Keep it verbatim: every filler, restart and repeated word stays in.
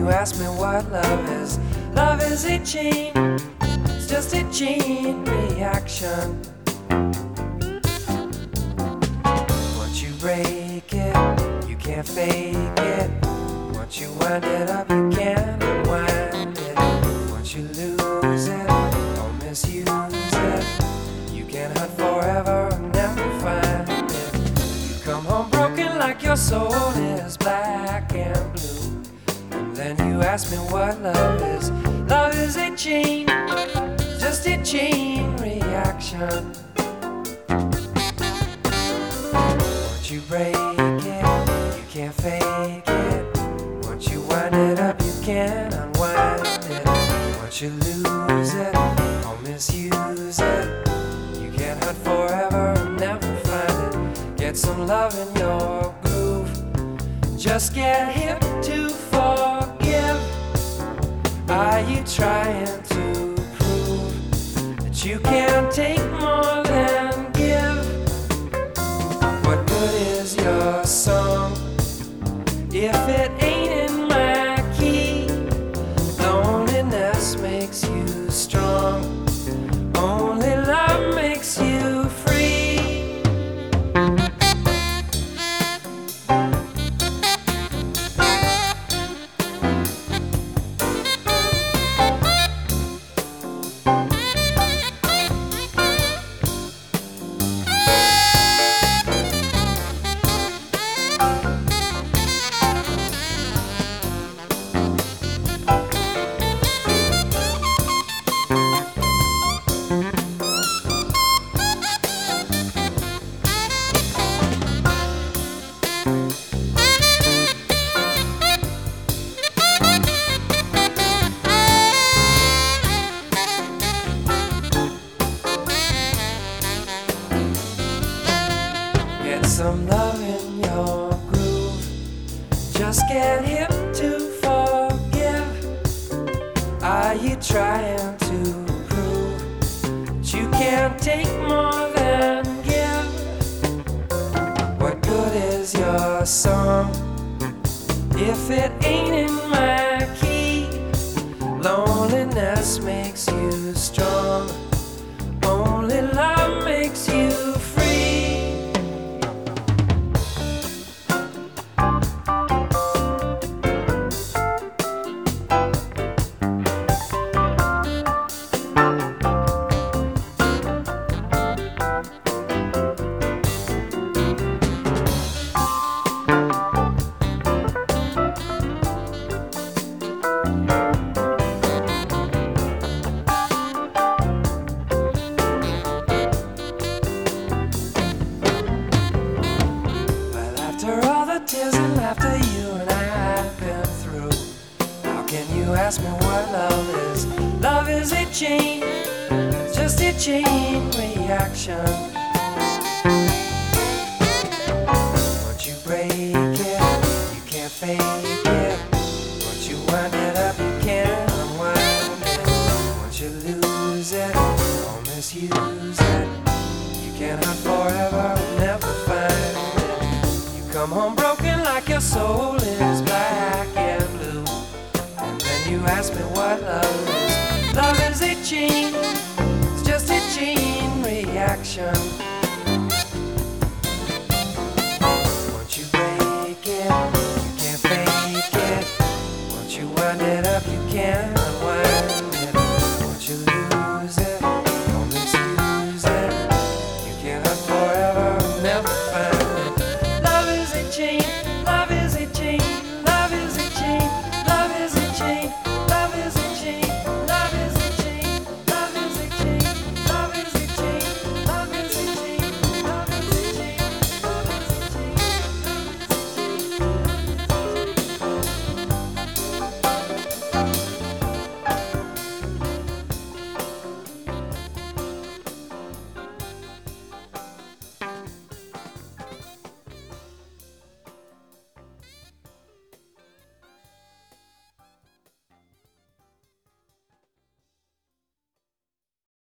you ask me what love is, love is a chain, it's just a chain reaction. Once you break it, you can't fake it. Once you wind it up, you can't unwind it. Once you lose it or misuse it, you can hunt forever and never find it. You come home broken like your soul is black and blue. And then you ask me what love is. Love is a chain, just a chain reaction. Once you break it, you can't fake it. Once you wind it up, you can't unwind it. Once you lose it or misuse it, you can't hunt forever and never find it. Get some love in your groove, just get hip to forgive. Are you trying to prove that you can't take more than give? What good is your song if it ain't in my key? Loneliness makes you strong, only love makes you free. Get some love in your groove, just get hip to forgive. Are you trying to prove that you can't take more than give? What good is your song if it ain't in my key? Loneliness makes you strong, only love makes you free. After all the tears and laughter you and I have been through, how can you ask me what love is? Love is a chain, it's just a chain reaction. Once you break it, you can't fake it. Once you wind it up, you can't unwind it. Once you lose it or misuse it, you can't hunt forever and never find it. Come home broken like your soul is black and blue. And then you ask me what love is. Love is a chain, it's just a chain reaction.